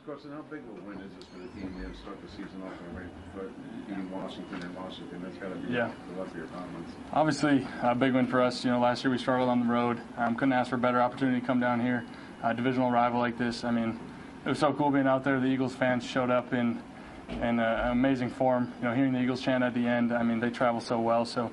Carson, how big of a win is this for the team? You have to start the season off beating Washington and Washington. That's got to be the love of your comments. Obviously, a big win for us. Last year we struggled on the road. Couldn't ask for a better opportunity to come down here. Divisional rival like this. I mean, it was so cool being out there. The Eagles fans showed up in amazing form. Hearing the Eagles chant at the end. I mean, they travel so well. So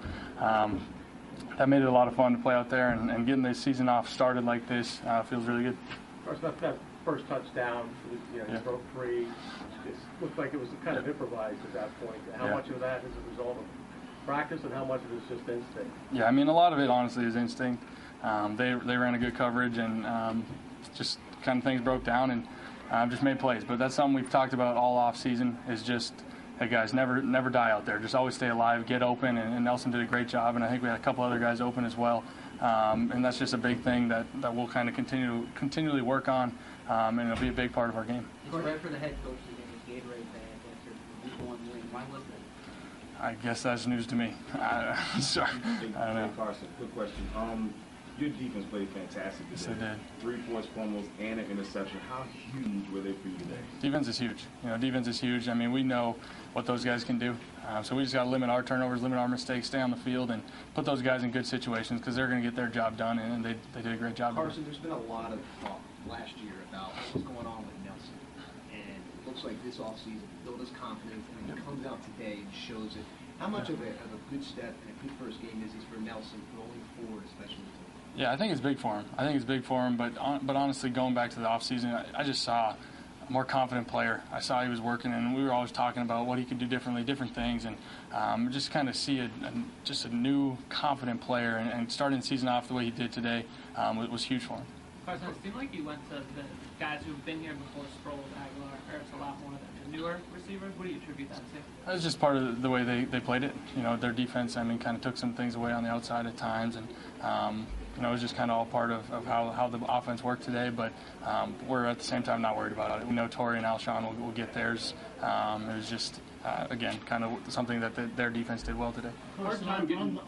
that made it a lot of fun to play out there, and getting the season off started like this feels really good. Of course, that first touchdown, he broke free. It looked like it was kind of improvised at that point. How much of that is a result of practice, and how much of it is just instinct? Yeah, I mean, a lot of it honestly is instinct. They ran a good coverage, and just kind of things broke down and just made plays. But that's something we've talked about all off season. Is just, hey guys, never die out there. Just always stay alive, get open. And Nelson did a great job, and I think we had a couple other guys open as well. And that's just a big thing that we'll kind of continually work on, and it'll be a big part of our game. It's right for the head coach to get his Gatorade bag after the week 1 win. Why was that? I guess that's news to me. Sorry. I don't know. Carson, quick question. Your defense played fantastic today. Yes, they did. 3 forced fumbles and an interception. How huge were they for you today? Defense is huge. Defense is huge. I mean, we know what those guys can do. So we just got to limit our turnovers, limit our mistakes, stay on the field, and put those guys in good situations because they're going to get their job done, and they did a great job. Carson, there's been a lot of talk last year about what's going on with Nelson. And it looks like this offseason built his confidence, and he comes out today and shows it. How much of a good step and a good first game is this for Nelson going forward, especially? Yeah, I think it's big for him. But honestly, going back to the offseason, I just saw a more confident player. I saw he was working, and we were always talking about what he could do differently, different things, and just kind of see a new confident player. And starting the season off the way he did today was huge for him. Carson, it seemed like you went to the guys who've been here before, Sproles, Aguilar, Ertz, a lot more than the newer receivers. What do you attribute that to? That was just part of the way they played it. Their defense, kind of took some things away on the outside at times, and it was just kind of all part of how the offense worked today, but we're at the same time not worried about it. We know Torrey and Alshon will get theirs. It was just, again, kind of something that their defense did well today. Carson, on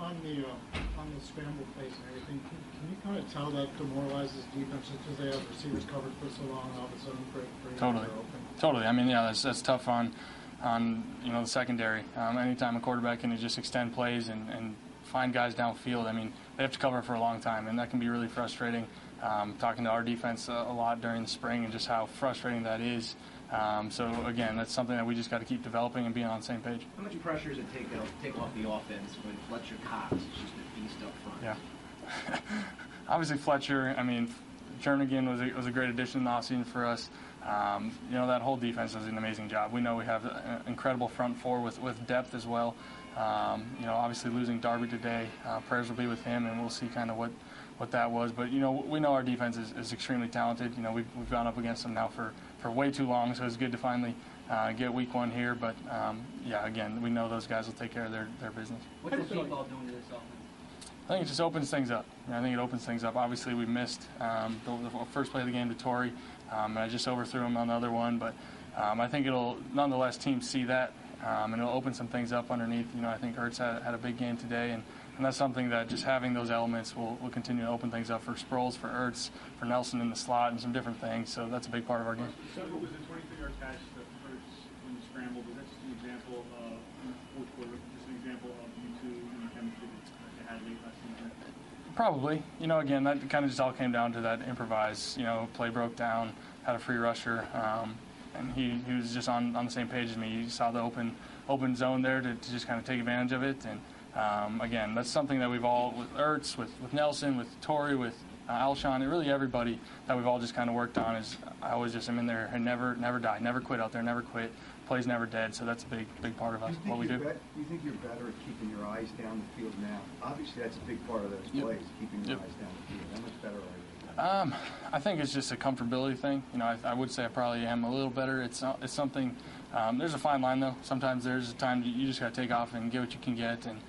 the scramble plays and everything, can you kind of tell that demoralizes defense just because they have receivers covered for so long and all of a sudden Totally. I mean, that's tough on the secondary. Anytime a quarterback can just extend plays and find guys downfield, I mean, they have to cover for a long time, and that can be really frustrating. Talking to our defense a lot during the spring and just how frustrating that is. So, again, that's something that we just got to keep developing and being on the same page. How much pressure does it take off the offense when Fletcher Cox is just a beast up front? Yeah. Obviously, Fletcher, Jernigan was a great addition in the offseason for us. That whole defense does an amazing job. We know we have an incredible front four with depth as well. Obviously losing Darby today, prayers will be with him, and we'll see kind of what that was. But, we know our defense is extremely talented. We've gone up against them now for way too long, so it's good to finally get week 1 here. But, again, we know those guys will take care of their business. What's the deep ball doing to this offense? I think it just opens things up. I think it opens things up. Obviously, we missed the first play of the game to Torrey, and I just overthrew him on the other one. But I think it'll, nonetheless, teams see that, and it'll open some things up underneath. I think Ertz had a big game today, and that's something that just having those elements will continue to open things up for Sproles, for Ertz, for Nelson in the slot, and some different things. So that's a big part of our game. So was the 23-yard catch that Ertz when you scrambled, was that just an example of, in the fourth quarter, just an example of you two and the chemistry that you had late last season? Probably. Again, that kind of just all came down to that improvise. Play broke down, had a free rusher, and he was just on the same page as me. You saw the open zone there to just kind of take advantage of it. And, again, that's something that we've all, with Ertz, with Nelson, with Torrey, with Alshon, and really everybody that we've all just kind of worked on is I always just am in there and never die, never quit out there, never quit. Play's never dead, so that's a big part of us, what we do. Do you think you're better at keeping your eyes down the field now? Obviously, that's a big part of those plays, keeping your eyes down the field. How much better are you? I think it's just a comfortability thing. I would say I probably am a little better. It's something. There's a fine line though. Sometimes there's a time you just got to take off and get what you can get, and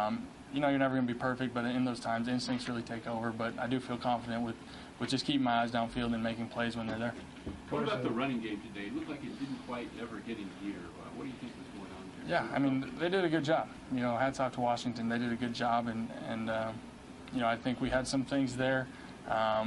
you're never going to be perfect. But in those times, instincts really take over. But I do feel confident with just keeping my eyes downfield and making plays when they're there. What about the running game today? It looked like it didn't quite ever get in gear. What do you think was going on there? Yeah, they did a good job. Hats off to Washington. They did a good job, and I think we had some things there.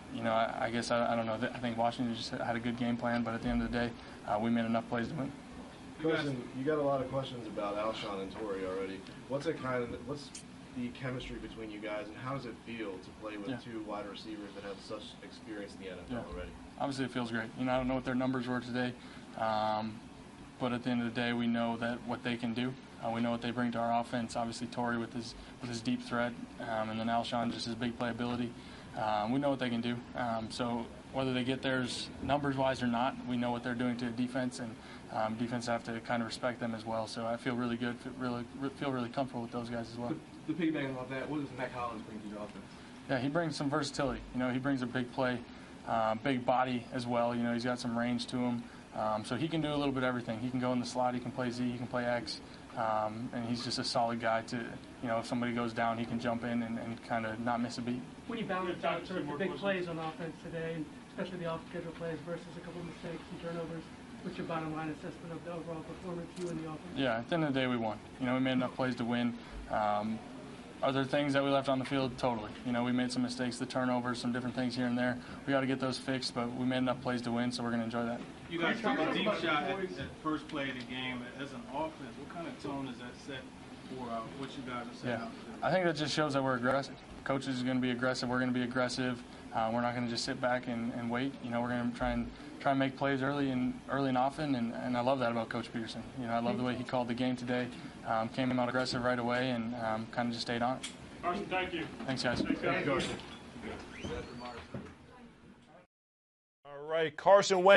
I guess I don't know. I think Washington just had a good game plan, but at the end of the day, we made enough plays to win. Question: you got a lot of questions about Alshon and Torrey already. What's the chemistry between you guys, and how does it feel to play with two wide receivers that have such experience in the NFL already? Obviously, it feels great. I don't know what their numbers were today, but at the end of the day, we know that what they can do. We know what they bring to our offense. Obviously, Torrey with his deep threat, and then Alshon just his big playability. We know what they can do. So whether they get theirs numbers-wise or not, we know what they're doing to the defense, and defense have to kind of respect them as well. So I feel really good, feel really comfortable with those guys as well. The piggyback off that, what does Mack Hollins bring to your offense? Yeah, he brings some versatility. He brings a big play, big body as well. He's got some range to him. So he can do a little bit of everything. He can go in the slot, he can play Z, he can play X, and he's just a solid guy to, if somebody goes down, he can jump in and kind of not miss a beat. When you balance out sort of the big plays on offense today, and especially the off-schedule plays versus a couple of mistakes and turnovers, what's your bottom line assessment of the overall performance, you and the offense? Yeah, at the end of the day, we won. We made enough plays to win. Are there things that we left on the field? Totally. We made some mistakes, the turnovers, some different things here and there. We got to get those fixed, but we made enough plays to win, so we're going to enjoy that. You guys took a deep shot at first play of the game. As an offense, what kind of tone does that set for what you guys are setting out to do? I think that just shows that we're aggressive. Coaches are going to be aggressive. We're going to be aggressive. We're not going to just sit back and wait. We're going to try and make plays early and often, and I love that about Coach Peterson. I love the way he called the game today. Came out aggressive right away and kind of just stayed on it. Carson, thank you. Thanks, guys. Thank you. All right, Carson Wentz.